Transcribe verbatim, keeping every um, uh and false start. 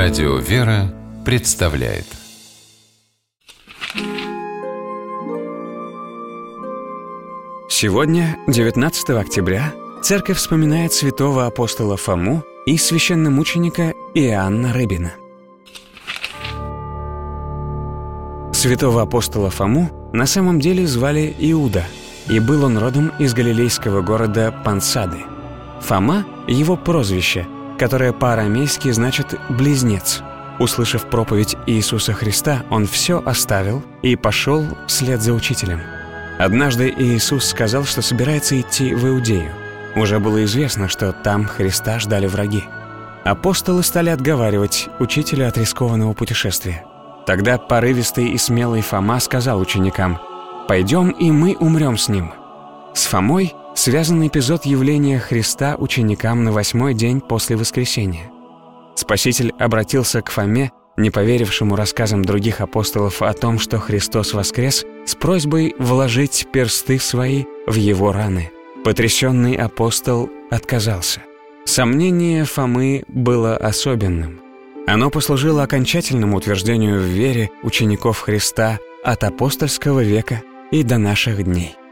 Радио «Вера» представляет. Сегодня, девятнадцатого октября, Церковь вспоминает святого апостола Фому и священномученика Иоанна Рыбина. Святого апостола Фому на самом деле звали Иуда, и был он родом из галилейского города Пансады. Фома — его прозвище, которое по-арамейски значит «близнец». Услышав проповедь Иисуса Христа, он все оставил и пошел вслед за учителем. Однажды Иисус сказал, что собирается идти в Иудею. Уже было известно, что там Христа ждали враги. Апостолы стали отговаривать учителя от рискованного путешествия. Тогда порывистый и смелый Фома сказал ученикам: «Пойдем, и мы умрем с ним». С Фомой связан эпизод явления Христа ученикам на восьмой день после воскресения. Спаситель обратился к Фоме, не поверившему рассказам других апостолов о том, что Христос воскрес, с просьбой вложить персты свои в его раны. Потрясенный апостол отказался. Сомнение Фомы было особенным. Оно послужило окончательному утверждению в вере учеников Христа от апостольского века и до наших дней.